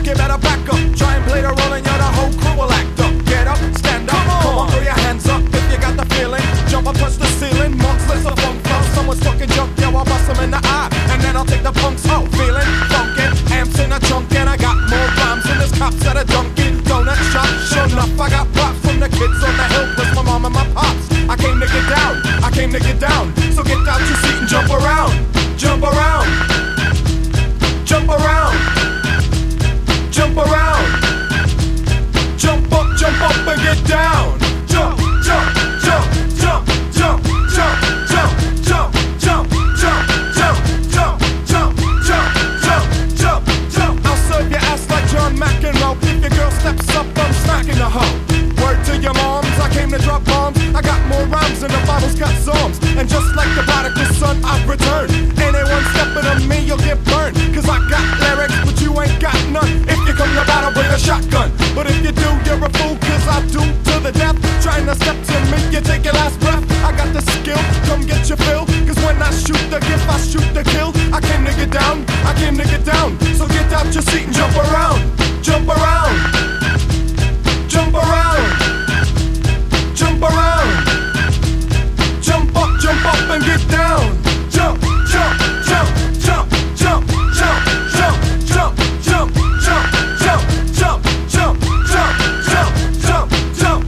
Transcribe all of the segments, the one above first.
punk, you better back up. Try and play the role and the whole crew will act up. Get up, stand up, come on, throw your hands up if you got the feeling. Jump up, touch the ceiling, monks, let's a funk flow. Someone's talking junk, yo, I'll bust them in the eye, and then I'll take the punks out. Feeling funky, amps in a trunk, and I got more rhymes than this cops at a Dunkin' Donut shop. Sure enough, I got props from the kids on the hill, plus my mom and my pops. I came to get down, I came to get down. So get out your seat and jump around, jump around, jump around, jump around, jump up and get down. Jump, jump, jump, jump, jump, jump, jump, jump, jump, jump, jump, jump, jump, jump, jump, jump, jump. I'll serve your ass like John McEnroe. If your girl steps up, I'm smacking the hoe. Word to your moms, I came to drop bombs. I got more rhymes than the Bible's got psalms. And just like the prodigal son, I've returned. Anyone stepping on me, you'll get burned. Cause I got lyrics, but you ain't got none. If you come to battle, bring a shotgun. But if you do, you're a fool, cause I do to the death. Trying to step to me, you take your last breath. I got the skill, come get your fill. Cause when I shoot the gift, I shoot the kill. I came to get down, I came to get down. So get out your seat and jump around, jump around, jump around, jump around, jump up and get down. Jump, jump, jump, jump, jump, jump, jump, jump, jump, jump, jump, jump, jump, jump, jump, jump, jump.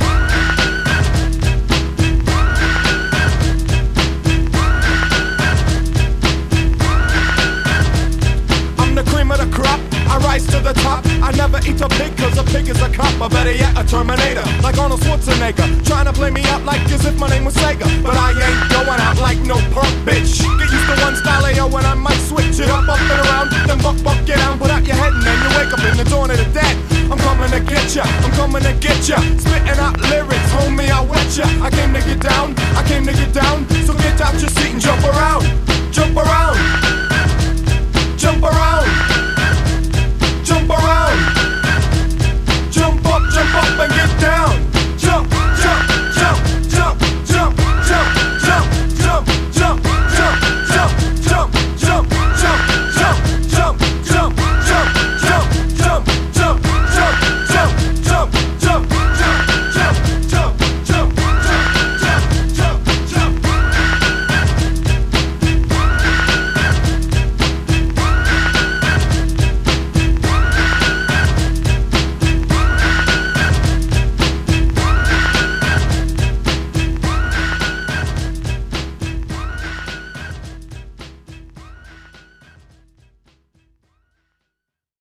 I'm the cream of the crop, I rise to the top. I never eat a pig cause a pig is a cop. Or better yet, a Terminator, like Arnold Schwarzenegger. Trying to play me out like as if my name was Sega. But I ain't going out like no punk bitch. Get used to one style of yo when I might switch it up and around. Then buck, get down, put out your head and then you wake up in the dawn of the dead. I'm coming to get ya, I'm coming to get ya. Spitting out lyrics, homie, I'll wet ya. I came to get down, I came to get down. So get out your seat and jump around, jump around.